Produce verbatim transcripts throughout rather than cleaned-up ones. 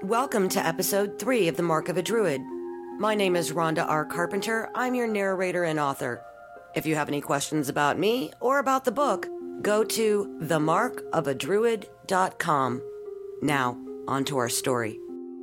Welcome to episode three of The Mark of a Druid. My name is Rhonda R. Carpenter. I'm your narrator and author. If you have any questions about me or about the book, go to the mark of a druid dot com. Now, on to our story.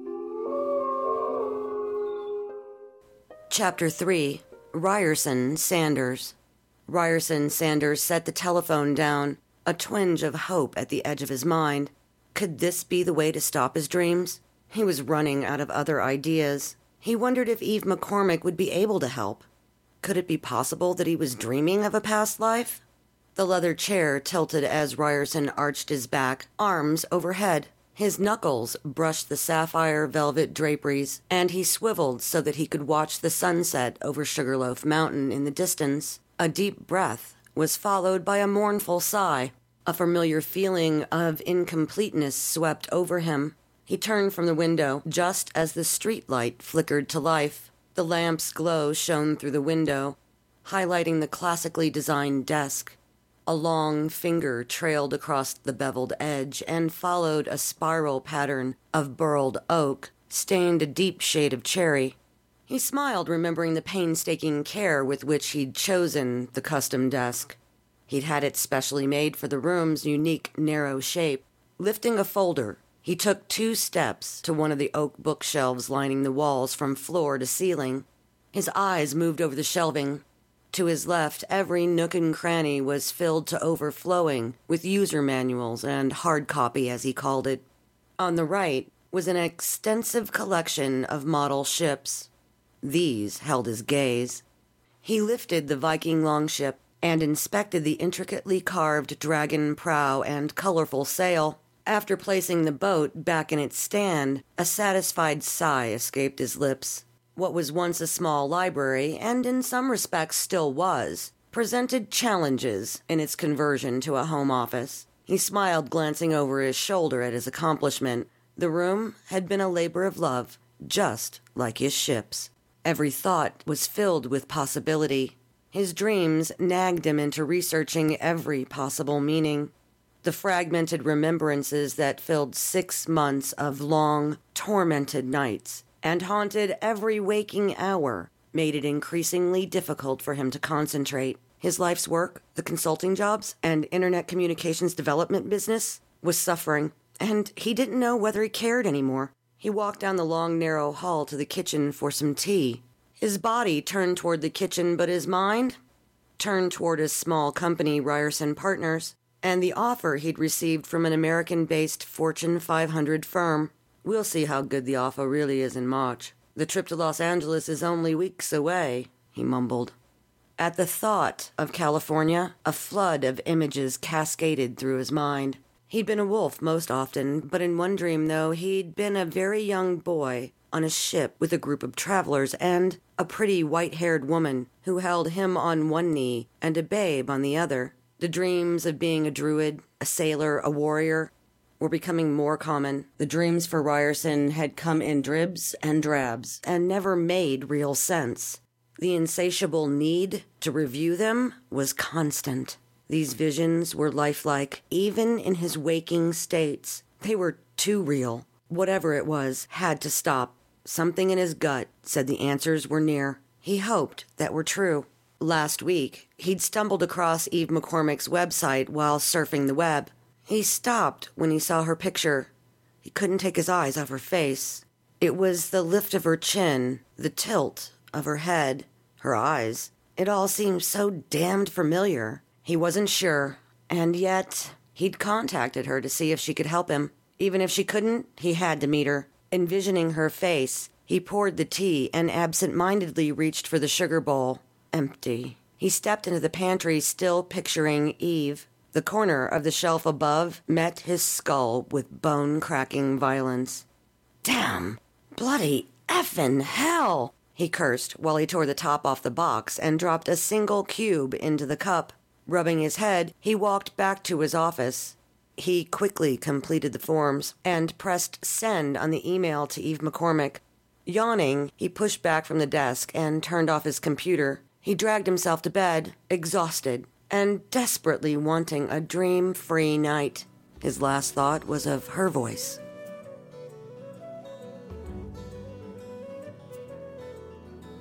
Chapter three, Ryerson Sanders. Ryerson Sanders set the telephone down, a twinge of hope at the edge of his mind. Could this be the way to stop his dreams? He was running out of other ideas. He wondered if Eve McCormick would be able to help. Could it be possible that he was dreaming of a past life? The leather chair tilted as Ryerson arched his back, arms overhead. His knuckles brushed the sapphire velvet draperies, and he swiveled so that he could watch the sunset over Sugarloaf Mountain in the distance. A deep breath was followed by a mournful sigh. A familiar feeling of incompleteness swept over him. He turned from the window just as the streetlight flickered to life. The lamp's glow shone through the window, highlighting the classically designed desk. A long finger trailed across the beveled edge and followed a spiral pattern of burled oak, stained a deep shade of cherry. He smiled, remembering the painstaking care with which he'd chosen the custom desk. He'd had it specially made for the room's unique, narrow shape. Lifting a folder, he took two steps to one of the oak bookshelves lining the walls from floor to ceiling. His eyes moved over the shelving. To his left, every nook and cranny was filled to overflowing with user manuals and hard copy, as he called it. On the right was an extensive collection of model ships. These held his gaze. He lifted the Viking longship and inspected the intricately carved dragon prow and colorful sail. After placing the boat back in its stand, a satisfied sigh escaped his lips. What was once a small library, and in some respects still was, presented challenges in its conversion to a home office. He smiled, glancing over his shoulder at his accomplishment. The room had been a labor of love, just like his ships. Every thought was filled with possibility. His dreams nagged him into researching every possible meaning. The fragmented remembrances that filled six months of long, tormented nights and haunted every waking hour made it increasingly difficult for him to concentrate. His life's work, the consulting jobs, and internet communications development business was suffering, and he didn't know whether he cared anymore. He walked down the long, narrow hall to the kitchen for some tea. His body turned toward the kitchen, but his mind turned toward his small company, Ryerson Partners, and the offer he'd received from an American-based Fortune five hundred firm. We'll see how good the offer really is in March. The trip to Los Angeles is only weeks away, he mumbled. At the thought of California, a flood of images cascaded through his mind. He'd been a wolf most often, but in one dream, though, he'd been a very young boy on a ship with a group of travelers and a pretty white-haired woman who held him on one knee and a babe on the other. The dreams of being a druid, a sailor, a warrior were becoming more common. The dreams for Ryerson had come in dribs and drabs and never made real sense. The insatiable need to review them was constant. These visions were lifelike, even in his waking states. They were too real. Whatever it was had to stop. Something in his gut said the answers were near. He hoped that were true. Last week, he'd stumbled across Eve McCormick's website while surfing the web. He stopped when he saw her picture. He couldn't take his eyes off her face. It was the lift of her chin, the tilt of her head, her eyes. It all seemed so damned familiar. He wasn't sure, and yet he'd contacted her to see if she could help him. Even if she couldn't, he had to meet her. Envisioning her face, he poured the tea and absent-mindedly reached for the sugar bowl. Empty. He stepped into the pantry, still picturing Eve. The corner of the shelf above met his skull with bone-cracking violence. Damn! Bloody effin' hell! He cursed while he tore the top off the box and dropped a single cube into the cup. Rubbing his head, he walked back to his office. He quickly completed the forms and pressed send on the email to Eve McCormick. Yawning, he pushed back from the desk and turned off his computer. He dragged himself to bed, exhausted, and desperately wanting a dream-free night. His last thought was of her voice.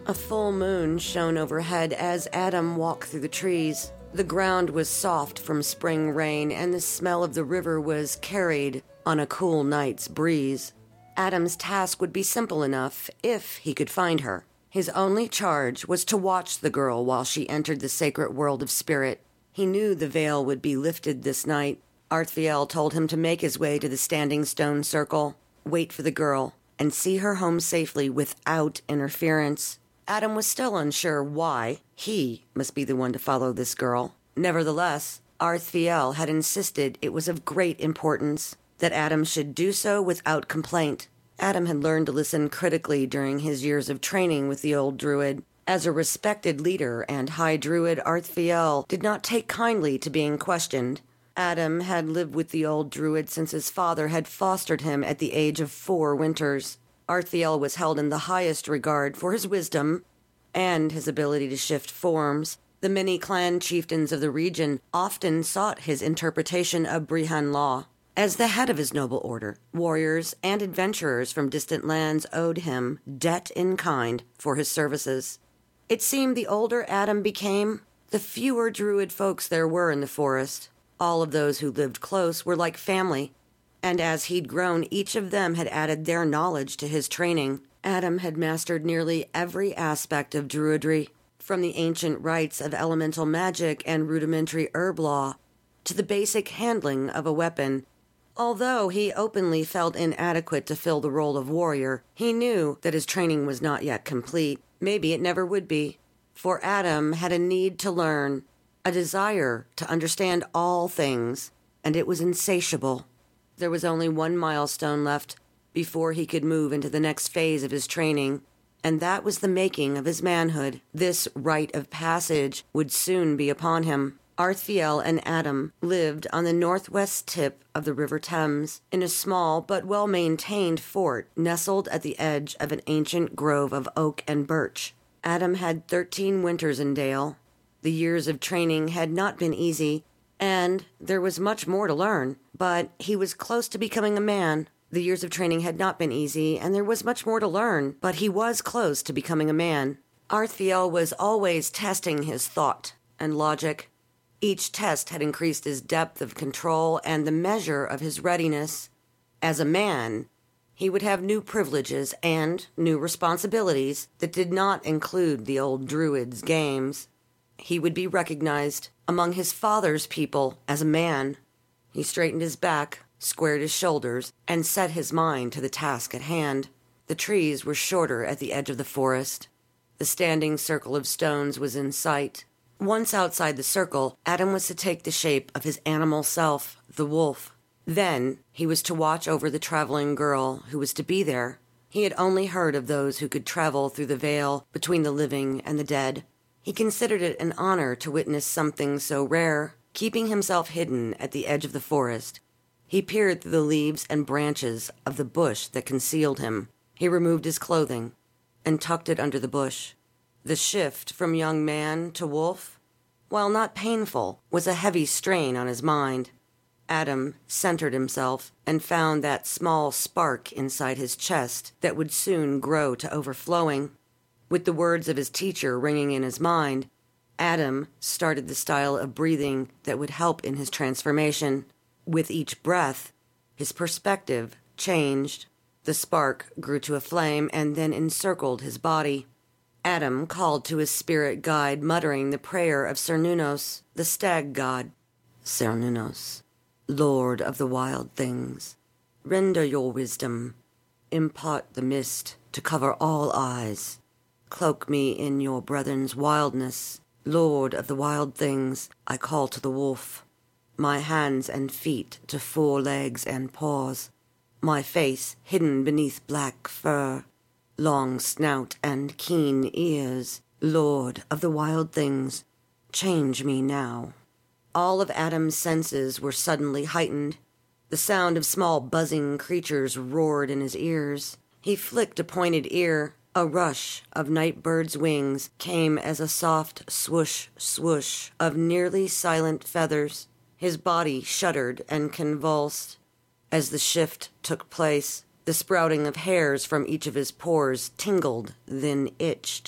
A full moon shone overhead as Adam walked through the trees. The ground was soft from spring rain, and the smell of the river was carried on a cool night's breeze. Adam's task would be simple enough if he could find her. His only charge was to watch the girl while she entered the sacred world of spirit. He knew the veil would be lifted this night. Arthiel told him to make his way to the Standing Stone Circle, wait for the girl, and see her home safely without interference. Adam was still unsure why he must be the one to follow this girl. Nevertheless, Arthiel had insisted it was of great importance that Adam should do so without complaint. Adam had learned to listen critically during his years of training with the old druid. As a respected leader and high druid, Arthiel did not take kindly to being questioned. Adam had lived with the old druid since his father had fostered him at the age of four winters. Arthiel was held in the highest regard for his wisdom and his ability to shift forms. The many clan chieftains of the region often sought his interpretation of Brehon law. As the head of his noble order, warriors and adventurers from distant lands owed him debt in kind for his services. It seemed the older Adam became, the fewer druid folks there were in the forest. All of those who lived close were like family, and as he'd grown, each of them had added their knowledge to his training. Adam had mastered nearly every aspect of druidry, from the ancient rites of elemental magic and rudimentary herb law to the basic handling of a weapon. Although he openly felt inadequate to fill the role of warrior, he knew that his training was not yet complete. Maybe it never would be. For Adam had a need to learn, a desire to understand all things, and it was insatiable. There was only one milestone left before he could move into the next phase of his training, and that was the making of his manhood. This rite of passage would soon be upon him. Arthiel and Adam lived on the northwest tip of the River Thames, in a small but well-maintained fort nestled at the edge of an ancient grove of oak and birch. Adam had thirteen winters in Dale. The years of training had not been easy, and there was much more to learn, but he was close to becoming a man. The years of training had not been easy, and there was much more to learn, but he was close to becoming a man. Arthiel was always testing his thought and logic. Each test had increased his depth of control and the measure of his readiness. As a man, he would have new privileges and new responsibilities that did not include the old druid's games. He would be recognized among his father's people as a man. He straightened his back, squared his shoulders, and set his mind to the task at hand. The trees were shorter at the edge of the forest. The standing circle of stones was in sight. Once outside the circle, Adam was to take the shape of his animal self, the wolf. Then he was to watch over the traveling girl who was to be there. He had only heard of those who could travel through the veil between the living and the dead. He considered it an honor to witness something so rare. Keeping himself hidden at the edge of the forest, he peered through the leaves and branches of the bush that concealed him. He removed his clothing and tucked it under the bush. The shift from young man to wolf, while not painful, was a heavy strain on his mind. Adam centered himself and found that small spark inside his chest that would soon grow to overflowing. With the words of his teacher ringing in his mind, Adam started the style of breathing that would help in his transformation. With each breath, his perspective changed. The spark grew to a flame and then encircled his body. Adam called to his spirit guide, muttering the prayer of Cernunnos, the stag god. Cernunnos, Lord of the wild things, render your wisdom. Impart the mist to cover all eyes. Cloak me in your brethren's wildness. Lord of the wild things, I call to the wolf. My hands and feet to four legs and paws. My face hidden beneath black fur. Long snout and keen ears. Lord of the wild things, change me now. All of Adam's senses were suddenly heightened. The sound of small buzzing creatures roared in his ears. He flicked a pointed ear. A rush of night birds' wings came as a soft swoosh, swoosh of nearly silent feathers. His body shuddered and convulsed. As the shift took place, the sprouting of hairs from each of his pores tingled, then itched.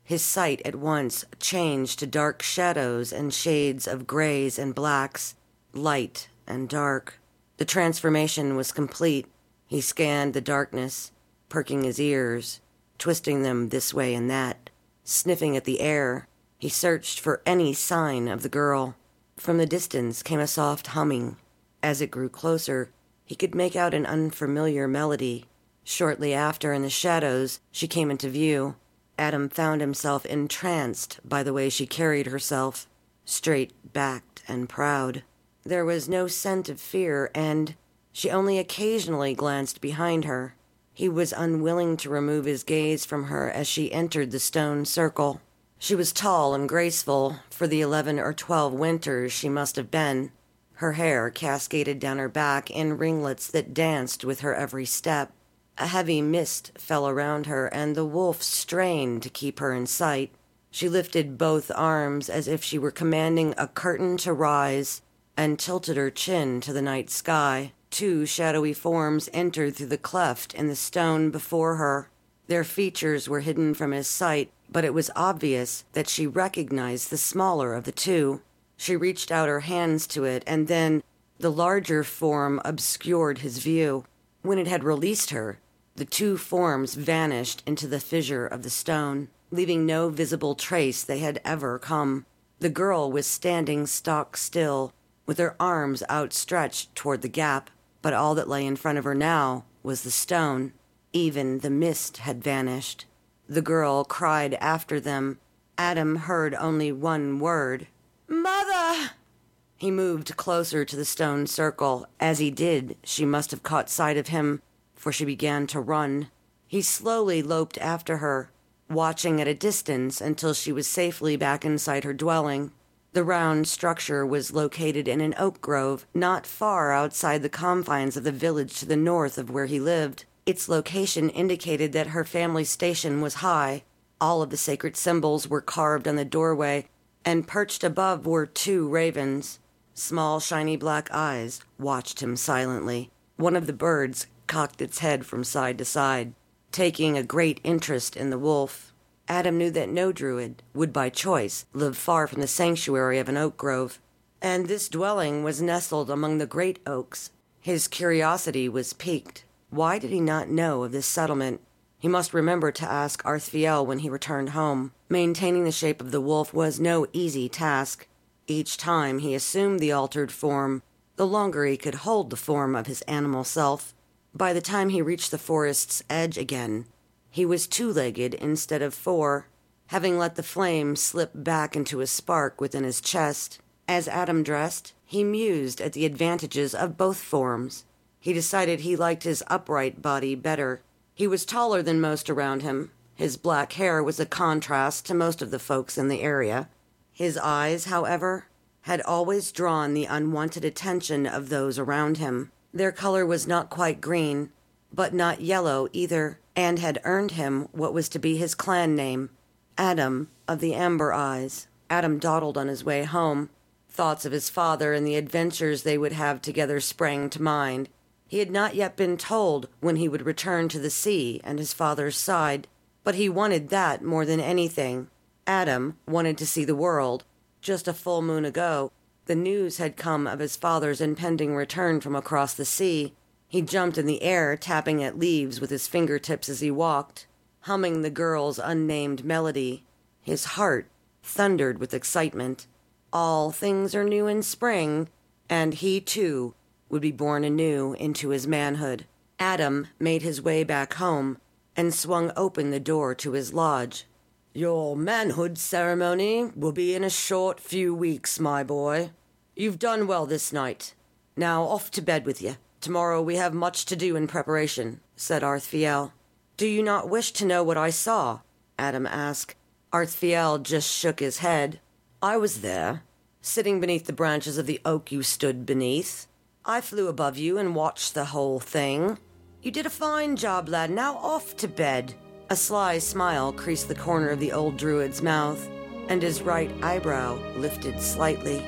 His sight at once changed to dark shadows and shades of grays and blacks, light and dark. The transformation was complete. He scanned the darkness, perking his ears, twisting them this way and that, sniffing at the air. He searched for any sign of the girl. From the distance came a soft humming. As it grew closer, he could make out an unfamiliar melody. Shortly after, in the shadows, she came into view. Adam found himself entranced by the way she carried herself, straight-backed and proud. There was no scent of fear, and she only occasionally glanced behind her. He was unwilling to remove his gaze from her as she entered the stone circle. She was tall and graceful. For the eleven or twelve winters she must have been. Her hair cascaded down her back in ringlets that danced with her every step. A heavy mist fell around her, and the wolf strained to keep her in sight. She lifted both arms as if she were commanding a curtain to rise, and tilted her chin to the night sky. Two shadowy forms entered through the cleft in the stone before her. Their features were hidden from his sight, but it was obvious that she recognized the smaller of the two. She reached out her hands to it, and then the larger form obscured his view. When it had released her, the two forms vanished into the fissure of the stone, leaving no visible trace they had ever come. The girl was standing stock still, with her arms outstretched toward the gap, but all that lay in front of her now was the stone. Even the mist had vanished. The girl cried after them. Adam heard only one word. "Mother!" He moved closer to the stone circle. As he did, she must have caught sight of him, for she began to run. He slowly loped after her, watching at a distance until she was safely back inside her dwelling. The round structure was located in an oak grove, not far outside the confines of the village to the north of where he lived. Its location indicated that her family station was high. All of the sacred symbols were carved on the doorway, and perched above were two ravens. Small, shiny black eyes watched him silently. One of the birds cocked its head from side to side, taking a great interest in the wolf. Adam knew that no druid would by choice live far from the sanctuary of an oak grove, and this dwelling was nestled among the great oaks. His curiosity was piqued. Why did he not know of this settlement? He must remember to ask Arthiel when he returned home. Maintaining the shape of the wolf was no easy task. Each time he assumed the altered form, the longer he could hold the form of his animal self. By the time he reached the forest's edge again, he was two-legged instead of four, having let the flame slip back into a spark within his chest. As Adam dressed, he mused at the advantages of both forms. He decided he liked his upright body better. He was taller than most around him. His black hair was a contrast to most of the folks in the area. His eyes, however, had always drawn the unwanted attention of those around him. Their color was not quite green, but not yellow either, and had earned him what was to be his clan name, Adam of the Amber Eyes. Adam dawdled on his way home. Thoughts of his father and the adventures they would have together sprang to mind. He had not yet been told when he would return to the sea and his father's side, but he wanted that more than anything. Adam wanted to see the world. Just a full moon ago, the news had come of his father's impending return from across the sea. He jumped in the air, tapping at leaves with his fingertips as he walked, humming the girl's unnamed melody. His heart thundered with excitement. All things are new in spring, and he, too, would be born anew into his manhood. Adam made his way back home and swung open the door to his lodge. "Your manhood ceremony will be in a short few weeks, my boy. You've done well this night. Now off to bed with you. Tomorrow we have much to do in preparation," said Arthiel. "Do you not wish to know what I saw?" Adam asked. Arthiel just shook his head. "I was there, sitting beneath the branches of the oak you stood beneath. I flew above you and watched the whole thing. You did a fine job, lad. Now off to bed." A sly smile creased the corner of the old druid's mouth, and his right eyebrow lifted slightly.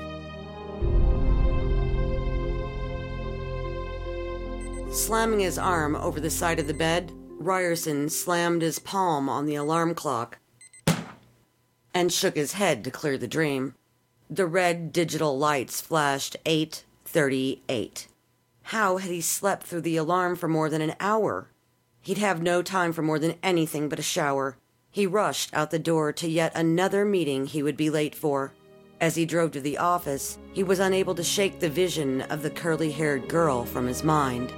Slamming his arm over the side of the bed, Ryerson slammed his palm on the alarm clock. and shook his head to clear the dream. The red digital lights flashed eight thirty-eight. How had he slept through the alarm for more than an hour? He'd have no time for more than anything but a shower. He rushed out the door to yet another meeting he would be late for. As he drove to the office, he was unable to shake the vision of the curly-haired girl from his mind.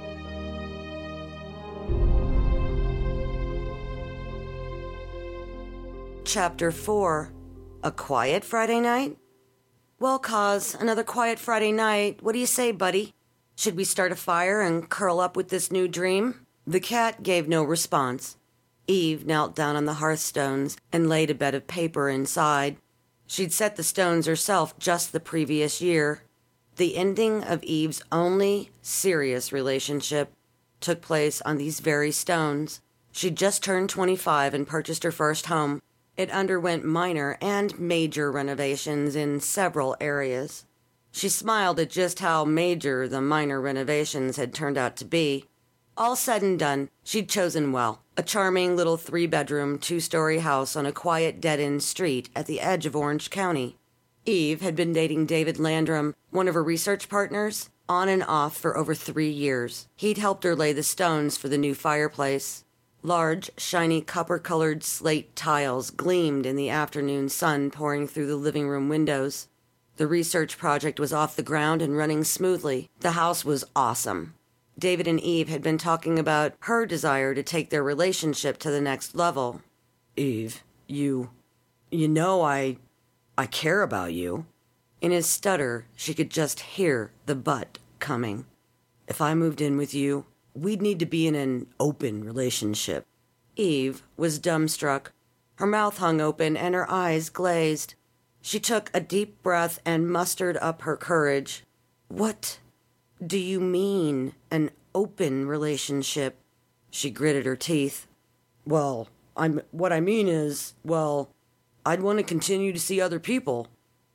Chapter four. A quiet Friday night? Well, Cause, another quiet Friday night. What do you say, buddy? Should we start a fire and curl up with this new dream? The cat gave no response. Eve knelt down on the hearthstones and laid a bed of paper inside. She'd set the stones herself just the previous year. The ending of Eve's only serious relationship took place on these very stones. She'd just turned twenty-five and purchased her first home. It underwent minor and major renovations in several areas. She smiled at just how major the minor renovations had turned out to be. All said and done, she'd chosen well. A charming little three-bedroom, two-story house on a quiet, dead-end street at the edge of Orange County. Eve had been dating David Landrum, one of her research partners, on and off for over three years. He'd helped her lay the stones for the new fireplace. Large, shiny, copper-colored slate tiles gleamed in the afternoon sun pouring through the living room windows. The research project was off the ground and running smoothly. The house was awesome. David and Eve had been talking about her desire to take their relationship to the next level. Eve, you... you know I... I care about you. In his stutter, she could just hear the but coming. If I moved in with you, we'd need to be in an open relationship. Eve was dumbstruck. Her mouth hung open and her eyes glazed. She took a deep breath and mustered up her courage. What do you mean, an open relationship? She gritted her teeth. Well, I'm, what I mean is, well, I'd want to continue to see other people.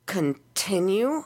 Continue?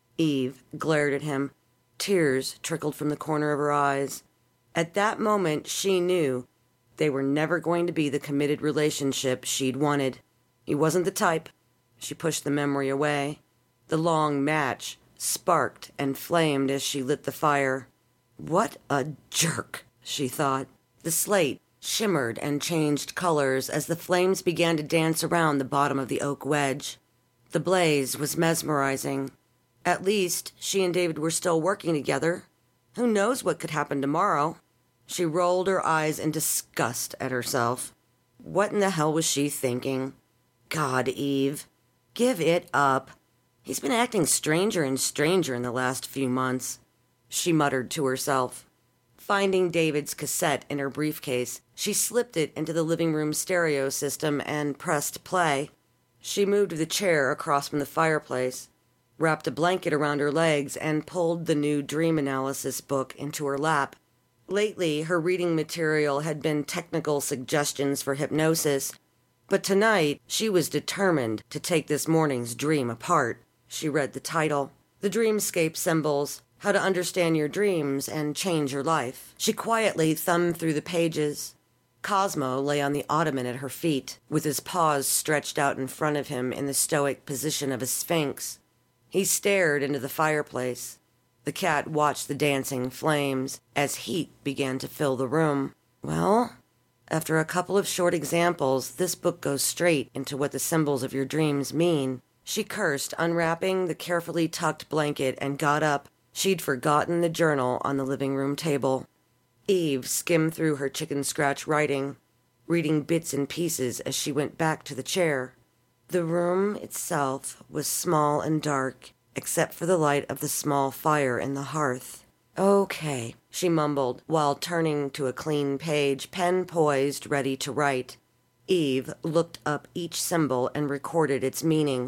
Eve glared at him. Tears trickled from the corner of her eyes. At that moment, she knew they were never going to be the committed relationship she'd wanted. He wasn't the type. She pushed the memory away. The long match sparked and flamed as she lit the fire. What a jerk, she thought. The slate shimmered and changed colors as the flames began to dance around the bottom of the oak wedge. The blaze was mesmerizing. At least she and David were still working together. Who knows what could happen tomorrow? She rolled her eyes in disgust at herself. What in the hell was she thinking? God, Eve, give it up. He's been acting stranger and stranger in the last few months, she muttered to herself. Finding David's cassette in her briefcase, she slipped it into the living room stereo system and pressed play. She moved the chair across from the fireplace, wrapped a blanket around her legs, and pulled the new dream analysis book into her lap. Lately, her reading material had been technical suggestions for hypnosis, but tonight she was determined to take this morning's dream apart. She read the title, The Dreamscape Symbols, How to Understand Your Dreams and Change Your Life. She quietly thumbed through the pages. Cosmo lay on the ottoman at her feet, with his paws stretched out in front of him in the stoic position of a sphinx. He stared into the fireplace. The cat watched the dancing flames as heat began to fill the room. Well, after a couple of short examples, this book goes straight into what the symbols of your dreams mean. She cursed, unwrapping the carefully tucked blanket, and got up. She'd forgotten the journal on the living room table. Eve skimmed through her chicken scratch writing, reading bits and pieces as she went back to the chair. The room itself was small and dark, except for the light of the small fire in the hearth. Okay, she mumbled, while turning to a clean page, pen poised, ready to write. Eve looked up each symbol and recorded its meaning.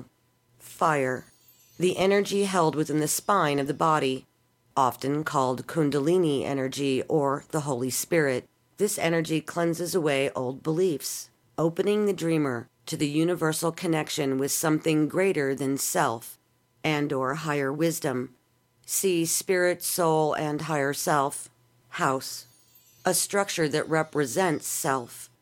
Fire, the energy held within the spine of the body, often called Kundalini energy or the Holy Spirit. This energy cleanses away old beliefs, opening the dreamer to the universal connection with something greater than self and or higher wisdom. See spirit, soul, and higher self. House, a structure that represents self.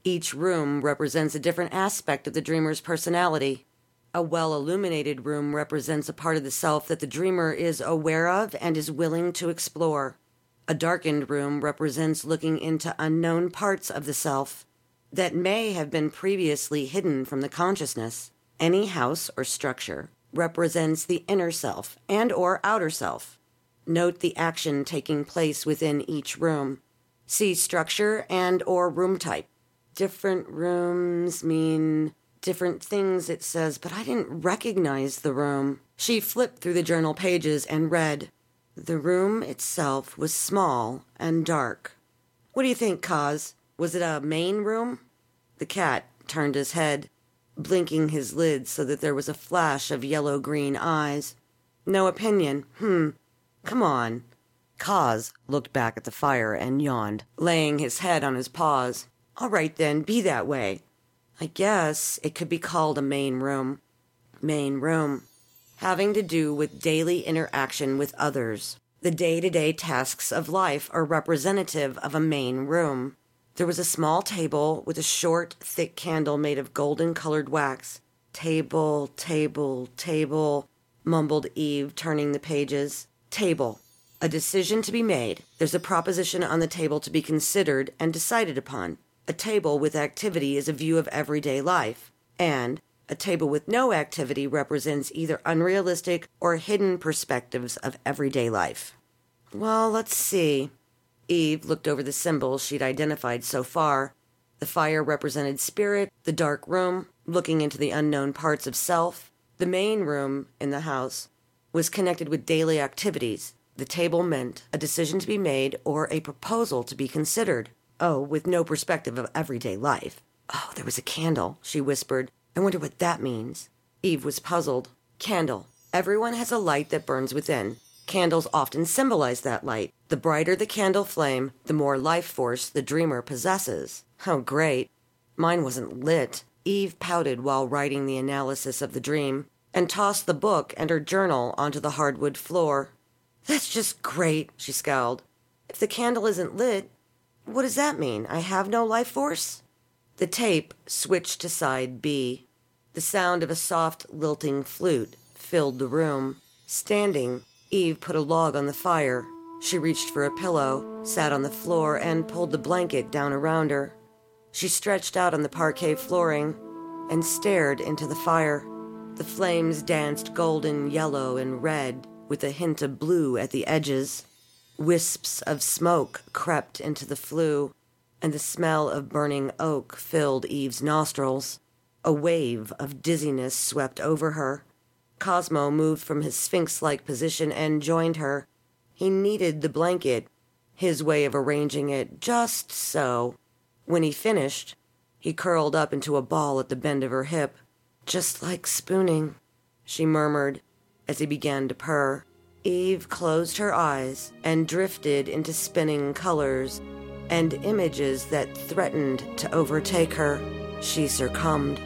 Each room represents a different aspect of the dreamer's personality. A well-illuminated room represents a part of the self that the dreamer is aware of and is willing to explore. A darkened room represents looking into unknown parts of the self that may have been previously hidden from the consciousness. Any house or structure represents the inner self and or outer self. Note the action taking place within each room. See structure and or room type. Different rooms mean different things, it says, but I didn't recognize the room. She flipped through the journal pages and read. The room itself was small and dark. What do you think, Kaz? Was it a main room? The cat turned his head, blinking his lids so that there was a flash of yellow-green eyes. No opinion. Hmm. Come on. Kaz looked back at the fire and yawned, laying his head on his paws. All right then, be that way. I guess it could be called a main room. Main room. Having to do with daily interaction with others. The day-to-day tasks of life are representative of a main room. There was a small table with a short, thick candle made of golden-colored wax. Table, table, table, mumbled Eve, turning the pages. Table. A decision to be made. There's a proposition on the table to be considered and decided upon. A table with activity is a view of everyday life, and a table with no activity represents either unrealistic or hidden perspectives of everyday life. Well, let's see. Eve looked over the symbols she'd identified so far. The fire represented spirit, the dark room, looking into the unknown parts of self. The main room in the house was connected with daily activities. The table meant a decision to be made or a proposal to be considered. Oh, with no perspective of everyday life. Oh, there was a candle, she whispered. I wonder what that means. Eve was puzzled. Candle. Everyone has a light that burns within. Candles often symbolize that light. The brighter the candle flame, the more life force the dreamer possesses. Oh, great. Mine wasn't lit. Eve pouted while writing the analysis of the dream and tossed the book and her journal onto the hardwood floor. That's just great, she scowled. If the candle isn't lit, what does that mean? I have no life force? The tape switched to side B. The sound of a soft, lilting flute filled the room. Standing, Eve put a log on the fire. She reached for a pillow, sat on the floor, and pulled the blanket down around her. She stretched out on the parquet flooring and stared into the fire. The flames danced golden, yellow, and red, with a hint of blue at the edges. Wisps of smoke crept into the flue, and the smell of burning oak filled Eve's nostrils. A wave of dizziness swept over her. Cosmo moved from his sphinx-like position and joined her. He kneaded the blanket, his way of arranging it just so. When he finished, he curled up into a ball at the bend of her hip. Just like spooning, she murmured as he began to purr. Eve closed her eyes and drifted into spinning colors and images that threatened to overtake her. She succumbed.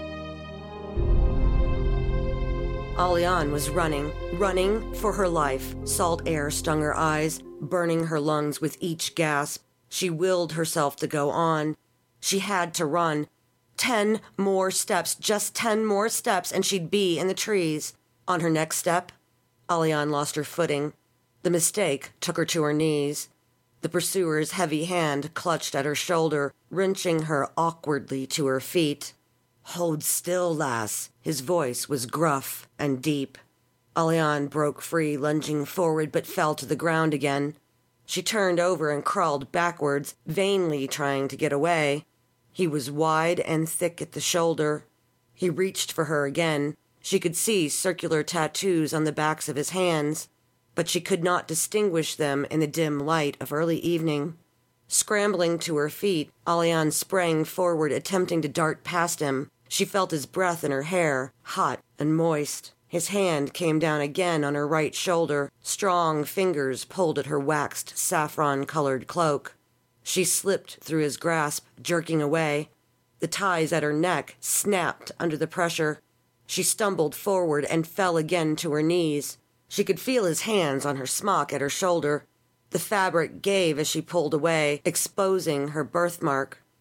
Alian was running, running for her life. Salt air stung her eyes, burning her lungs with each gasp. She willed herself to go on. She had to run. Ten more steps, just ten more steps, and she'd be in the trees. On her next step, Alian lost her footing. The mistake took her to her knees. The pursuer's heavy hand clutched at her shoulder, wrenching her awkwardly to her feet. Hold still, lass. His voice was gruff and deep. Alian broke free, lunging forward, but fell to the ground again. She turned over and crawled backwards, vainly trying to get away. He was wide and thick at the shoulder. He reached for her again. She could see circular tattoos on the backs of his hands, but she could not distinguish them in the dim light of early evening. Scrambling to her feet, Alian sprang forward, attempting to dart past him. She felt his breath in her hair, hot and moist. His hand came down again on her right shoulder. Strong fingers pulled at her waxed, saffron-colored cloak. She slipped through his grasp, jerking away. The ties at her neck snapped under the pressure. She stumbled forward and fell again to her knees. She could feel his hands on her smock at her shoulder. The fabric gave as she pulled away, exposing her birthmark.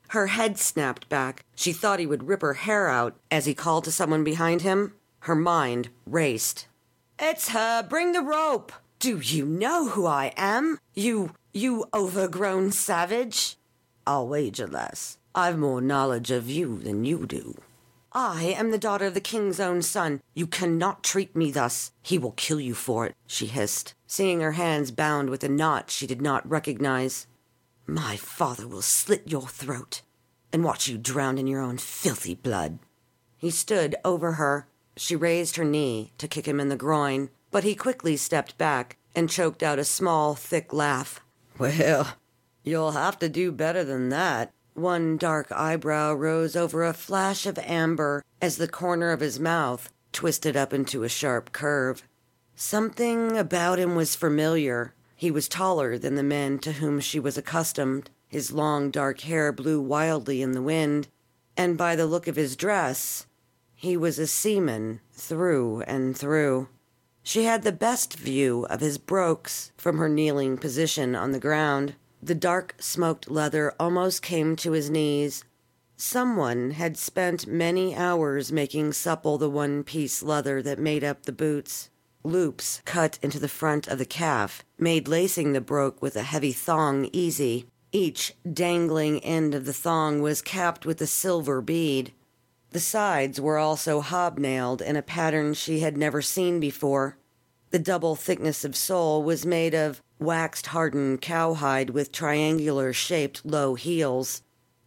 Her head snapped back. She thought he would rip her hair out as he called to someone behind him. Her mind raced. "It's her! Bring the rope! Do you know who I am? You, you overgrown savage? I'll wager less. I've more knowledge of you than you do. I am the daughter of the king's own son. You cannot treat me thus. He will kill you for it," she hissed, seeing her hands bound with a knot she did not recognize. "My father will slit your throat and watch you drown in your own filthy blood." He stood over her. She raised her knee to kick him in the groin, but he quickly stepped back and choked out a small, thick laugh. "Well, you'll have to do better than that." One dark eyebrow rose over a flash of amber as the corner of his mouth twisted up into a sharp curve. Something about him was familiar. He was taller than the men to whom she was accustomed. His long dark hair blew wildly in the wind, and by the look of his dress, he was a seaman through and through. She had the best view of his brooks from her kneeling position on the ground. The dark smoked leather almost came to his knees. Someone had spent many hours making supple the one-piece leather that made up the boots. Loops cut into the front of the calf made lacing the brogue with a heavy thong easy. Each dangling end of the thong was capped with a silver bead. The sides were also hobnailed in a pattern she had never seen before. The double thickness of sole was made of waxed hardened cowhide with triangular-shaped low heels.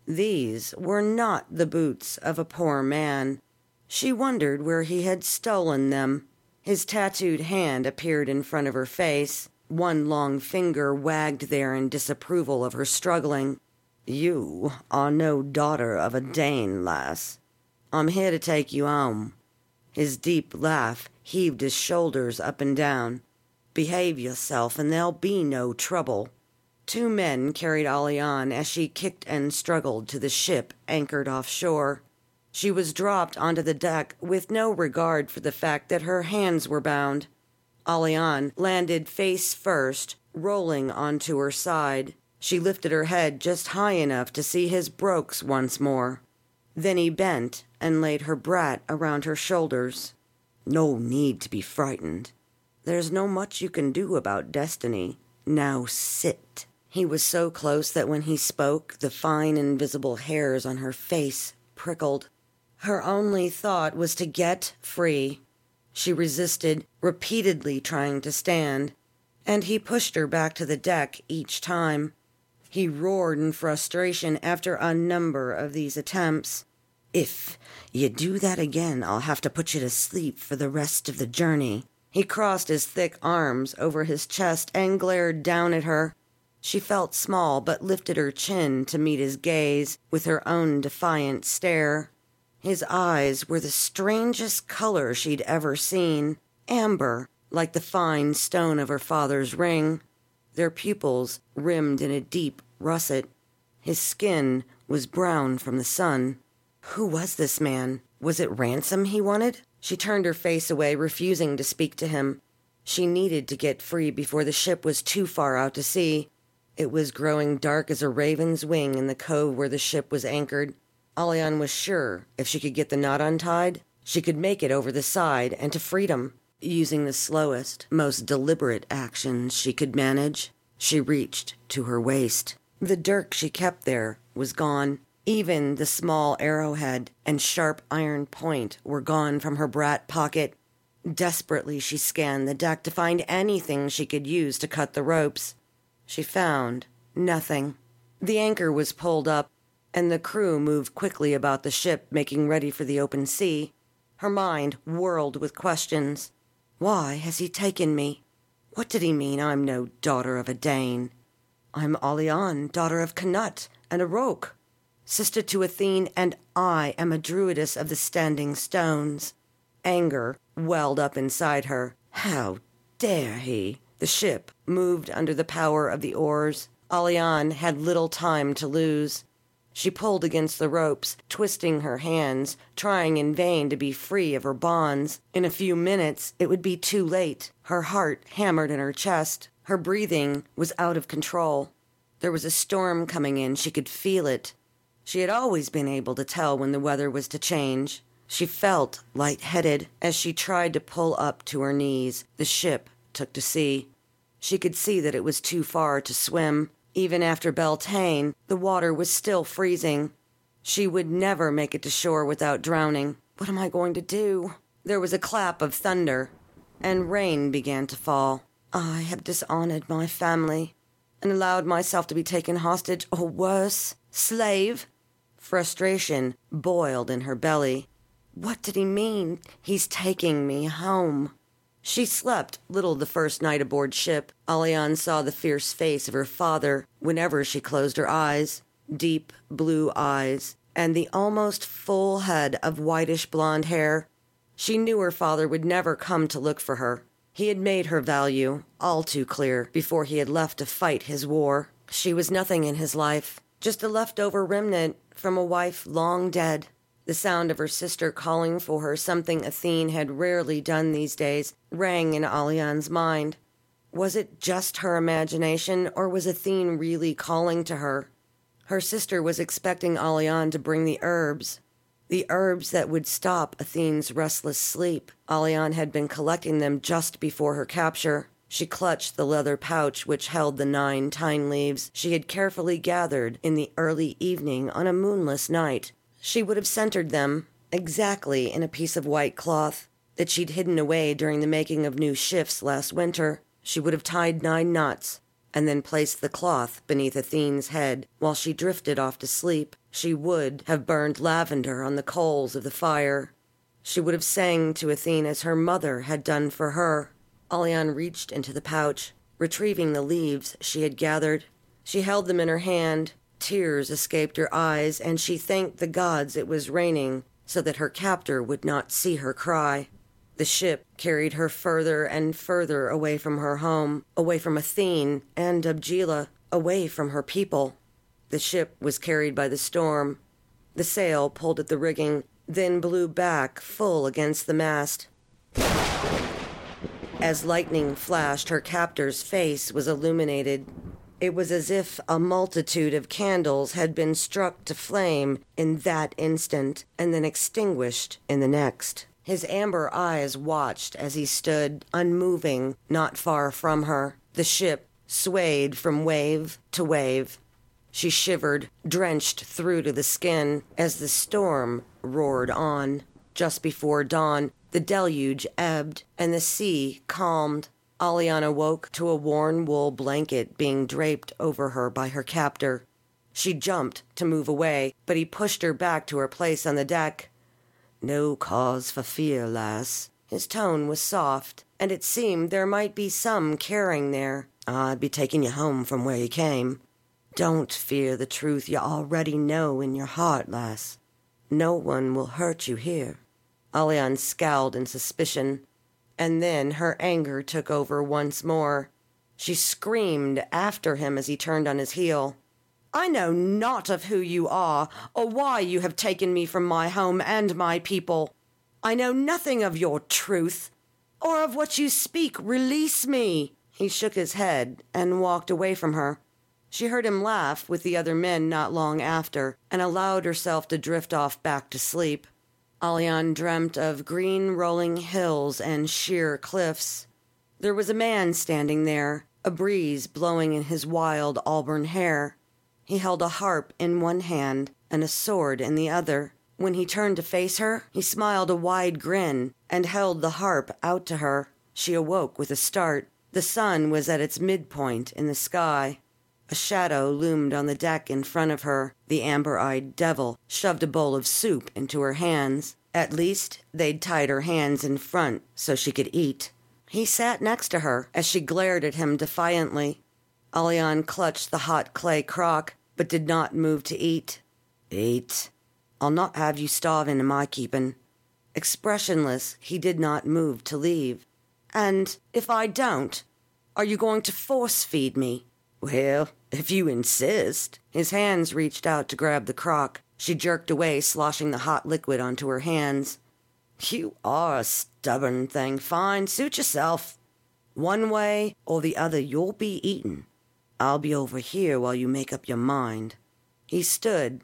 These were not the boots of a poor man. She wondered where he had stolen them. His tattooed hand appeared in front of her face. One long finger wagged there in disapproval of her struggling. "You are no daughter of a Dane, lass. I'm here to take you home." His deep laugh heaved his shoulders up and down. "Behave yourself, and there'll be no trouble." Two men carried Ollie on as she kicked and struggled to the ship anchored offshore. She was dropped onto the deck with no regard for the fact that her hands were bound. Alian landed face first, rolling onto her side. She lifted her head just high enough to see his brooks once more. Then he bent and laid her brat around her shoulders. "No need to be frightened. There's no much you can do about destiny. Now sit." He was so close that when he spoke, the fine invisible hairs on her face prickled. Her only thought was to get free. She resisted, repeatedly trying to stand, and he pushed her back to the deck each time. He roared in frustration after a number of these attempts. "If you do that again, I'll have to put you to sleep for the rest of the journey." He crossed his thick arms over his chest and glared down at her. She felt small but lifted her chin to meet his gaze with her own defiant stare. His eyes were the strangest color she'd ever seen, amber, like the fine stone of her father's ring. Their pupils rimmed in a deep russet. His skin was brown from the sun. Who was this man? Was it ransom he wanted? She turned her face away, refusing to speak to him. She needed to get free before the ship was too far out to sea. It was growing dark as a raven's wing in the cove where the ship was anchored. Alian was sure if she could get the knot untied, she could make it over the side and to freedom. Using the slowest, most deliberate actions she could manage, she reached to her waist. The dirk she kept there was gone. Even the small arrowhead and sharp iron point were gone from her brat pocket. Desperately she scanned the deck to find anything she could use to cut the ropes. She found nothing. The anchor was pulled up, and the crew moved quickly about the ship, making ready for the open sea. Her mind whirled with questions. Why has he taken me? What did he mean I'm no daughter of a Dane? I'm Alian, daughter of Canut and Arok, sister to Athene, and I am a druidess of the Standing Stones. Anger welled up inside her. How dare he? The ship moved under the power of the oars. Alian had little time to lose. She pulled against the ropes, twisting her hands, trying in vain to be free of her bonds. In a few minutes, it would be too late. Her heart hammered in her chest. Her breathing was out of control. There was a storm coming in. She could feel it. She had always been able to tell when the weather was to change. She felt lightheaded as she tried to pull up to her knees. The ship took to sea. She could see that it was too far to swim. Even after Beltane, the water was still freezing. She would never make it to shore without drowning. What am I going to do? There was a clap of thunder, and rain began to fall. I have dishonored my family and allowed myself to be taken hostage, or worse, slave. Frustration boiled in her belly. What did he mean? He's taking me home. She slept little the first night aboard ship. Alian saw the fierce face of her father whenever she closed her eyes. Deep blue eyes, and the almost full head of whitish blonde hair. She knew her father would never come to look for her. He had made her value all too clear before he had left to fight his war. She was nothing in his life, just a leftover remnant from a wife long dead. The sound of her sister calling for her, something Athene had rarely done these days, rang in Alian's mind. Was it just her imagination, or was Athene really calling to her? Her sister was expecting Alian to bring the herbs. The herbs that would stop Athene's restless sleep. Alian had been collecting them just before her capture. She clutched the leather pouch which held the nine tine leaves she had carefully gathered in the early evening on a moonless night. She would have centered them exactly in a piece of white cloth that she'd hidden away during the making of new shifts last winter. She would have tied nine knots and then placed the cloth beneath Athene's head while she drifted off to sleep. She would have burned lavender on the coals of the fire. She would have sang to Athene as her mother had done for her. Alian reached into the pouch, retrieving the leaves she had gathered. She held them in her hand. Tears escaped her eyes, and she thanked the gods it was raining so that her captor would not see her cry. The ship carried her further and further away from her home, away from Athene and Abjela, away from her people. The ship was carried by the storm. The sail pulled at the rigging, then blew back full against the mast. As lightning flashed, her captor's face was illuminated. It was as if a multitude of candles had been struck to flame in that instant and then extinguished in the next. His amber eyes watched as he stood, unmoving, not far from her. The ship swayed from wave to wave. She shivered, drenched through to the skin, as the storm roared on. Just before dawn, the deluge ebbed, and the sea calmed. Alian awoke to a worn wool blanket being draped over her by her captor. She jumped to move away, but he pushed her back to her place on the deck. "No cause for fear, lass." His tone was soft, and it seemed there might be some caring there. "I'd be taking you home from where you came. Don't fear the truth you already know in your heart, lass. No one will hurt you here." Alian scowled in suspicion, and then her anger took over once more. She screamed after him as he turned on his heel. "I know not of who you are, or why you have taken me from my home and my people. I know nothing of your truth, or of what you speak. Release me." He shook his head and walked away from her. She heard him laugh with the other men not long after, and allowed herself to drift off back to sleep. Alian dreamt of green rolling hills and sheer cliffs. There was a man standing there, a breeze blowing in his wild auburn hair. He held a harp in one hand and a sword in the other. When he turned to face her, he smiled a wide grin and held the harp out to her. She awoke with a start. The sun was at its midpoint in the sky. A shadow loomed on the deck in front of her. The amber-eyed devil shoved a bowl of soup into her hands. At least they'd tied her hands in front so she could eat. He sat next to her as she glared at him defiantly. Alian clutched the hot clay crock, but did not move to eat. "Eat. I'll not have you starving in my keeping." Expressionless, he did not move to leave. "And if I don't, are you going to force-feed me?" "Well, if you insist." His hands reached out to grab the crock. She jerked away, sloshing the hot liquid onto her hands. "You are a stubborn thing. Fine, suit yourself. One way or the other, you'll be eaten. I'll be over here while you make up your mind." He stood,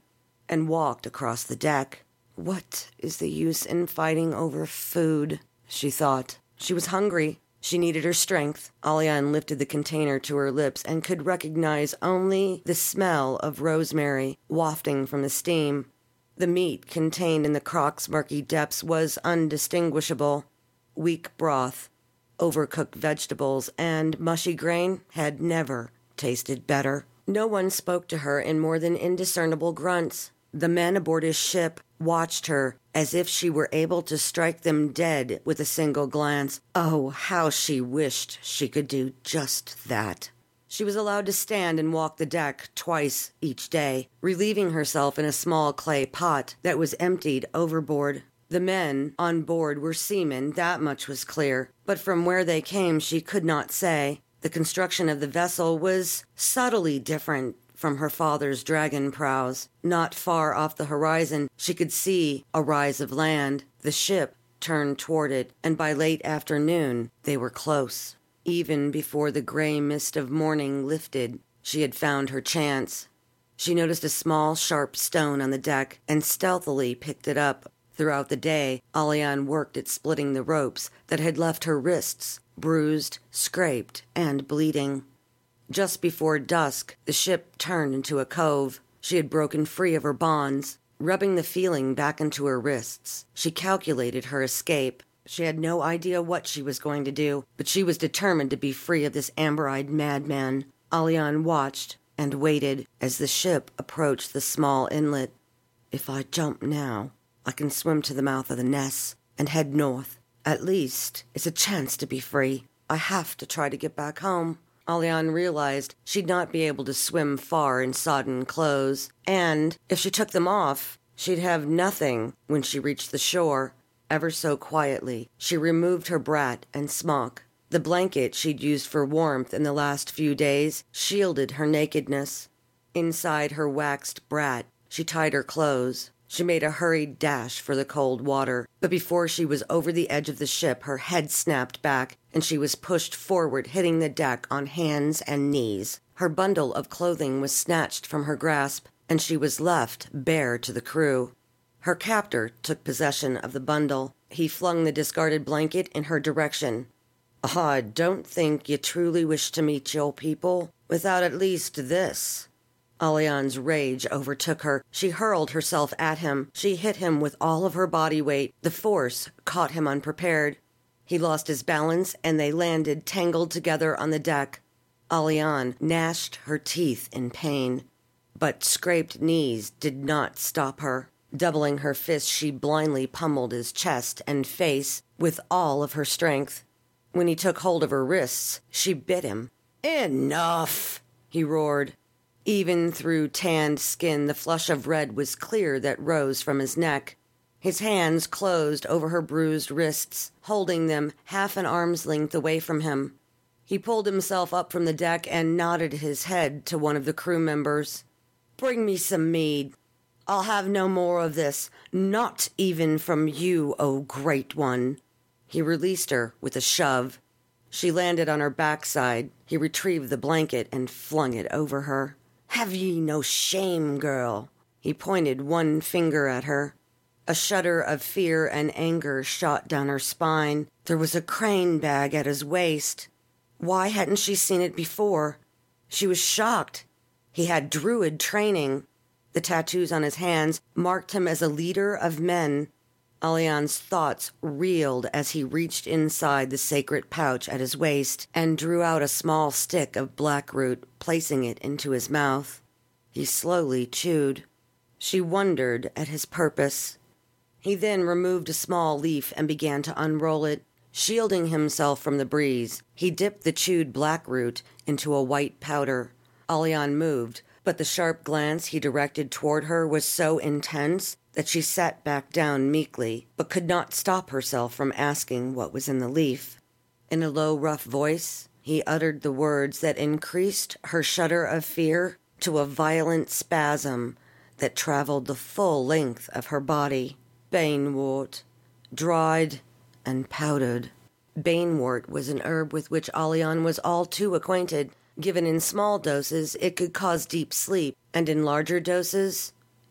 and walked across the deck. What is the use in fighting over food? She thought. She was hungry. She needed her strength. Alian lifted the container to her lips and could recognize only the smell of rosemary wafting from the steam. The meat contained in the croc's murky depths was undistinguishable. Weak broth, overcooked vegetables, and mushy grain had never tasted better. No one spoke to her in more than indiscernible grunts. The men aboard his ship watched her as if she were able to strike them dead with a single glance. Oh, how she wished she could do just that. She was allowed to stand and walk the deck twice each day, relieving herself in a small clay pot that was emptied overboard. The men on board were seamen, that much was clear, but from where they came she could not say. The construction of the vessel was subtly different from her father's dragon prows. Not far off the horizon she could see a rise of land. The ship turned toward it, and by late afternoon they were close. Even before the gray mist of morning lifted, she had found her chance. She noticed a small, sharp stone on the deck and stealthily picked it up. Throughout the day, Alian worked at splitting the ropes that had left her wrists bruised, scraped, and bleeding. Just before dusk, the ship turned into a cove. She had broken free of her bonds. Rubbing the feeling back into her wrists, she calculated her escape. She had no idea what she was going to do, but she was determined to be free of this amber-eyed madman. Alian watched and waited as the ship approached the small inlet. If I jump now, I can swim to the mouth of the Ness and head north. At least it's a chance to be free. I have to try to get back home. Alian realized she'd not be able to swim far in sodden clothes, and if she took them off, she'd have nothing when she reached the shore. Ever so quietly, she removed her brat and smock. The blanket she'd used for warmth in the last few days shielded her nakedness. Inside her waxed brat, she tied her clothes. She made a hurried dash for the cold water, but before she was over the edge of the ship, her head snapped back, and she was pushed forward, hitting the deck on hands and knees. Her bundle of clothing was snatched from her grasp, and she was left bare to the crew. Her captor took possession of the bundle. He flung the discarded blanket in her direction. "I don't think you truly wish to meet your people without at least this." Alian's rage overtook her. She hurled herself at him. She hit him with all of her body weight. The force caught him unprepared. He lost his balance, and they landed tangled together on the deck. Alian gnashed her teeth in pain, but scraped knees did not stop her. Doubling her fist, she blindly pummeled his chest and face with all of her strength. When he took hold of her wrists, she bit him. "Enough!" he roared. Even through tanned skin, the flush of red was clear that rose from his neck. His hands closed over her bruised wrists, holding them half an arm's length away from him. He pulled himself up from the deck and nodded his head to one of the crew members. "Bring me some mead. I'll have no more of this, not even from you, O Great One." He released her with a shove. She landed on her backside. He retrieved the blanket and flung it over her. "Have ye no shame, girl?" He pointed one finger at her. A shudder of fear and anger shot down her spine. There was a crane bag at his waist. Why hadn't she seen it before? She was shocked. He had druid training. The tattoos on his hands marked him as a leader of men. Alian's thoughts reeled as he reached inside the sacred pouch at his waist and drew out a small stick of blackroot, placing it into his mouth. He slowly chewed. She wondered at his purpose. He then removed a small leaf and began to unroll it. Shielding himself from the breeze, he dipped the chewed blackroot into a white powder. Alian moved, but the sharp glance he directed toward her was so intense that she sat back down meekly, but could not stop herself from asking what was in the leaf. In a low, rough voice, he uttered the words that increased her shudder of fear to a violent spasm that traveled the full length of her body. Banewort, dried and powdered. Banewort was an herb with which Alian was all too acquainted. Given in small doses, it could cause deep sleep, and in larger doses,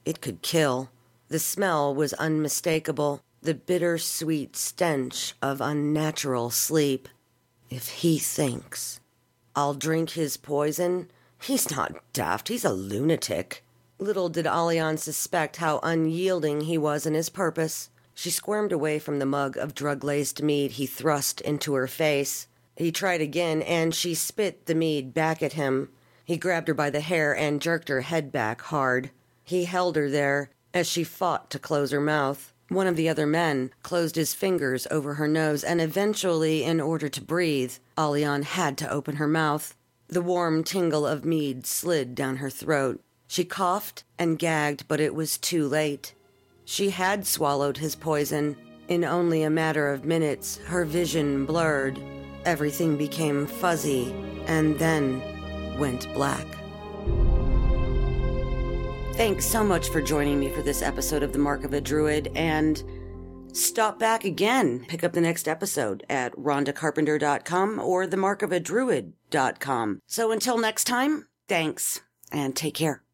It could kill. The smell was unmistakable, the bitter-sweet stench of unnatural sleep. If he thinks I'll drink his poison, he's not daft, he's a lunatic. Little did Allian suspect how unyielding he was in his purpose. She squirmed away from the mug of drug-laced mead he thrust into her face. He tried again, and she spit the mead back at him. He grabbed her by the hair and jerked her head back hard. He held her there as she fought to close her mouth. One of the other men closed his fingers over her nose, and eventually, in order to breathe, Allian had to open her mouth. The warm tingle of mead slid down her throat. She coughed and gagged, but it was too late. She had swallowed his poison. In only a matter of minutes, her vision blurred. Everything became fuzzy, and then went black. Thanks so much for joining me for this episode of The Mark of a Druid, and stop back again. Pick up the next episode at rhonda carpenter dot com or the mark of a druid dot com. So until next time, thanks, and take care.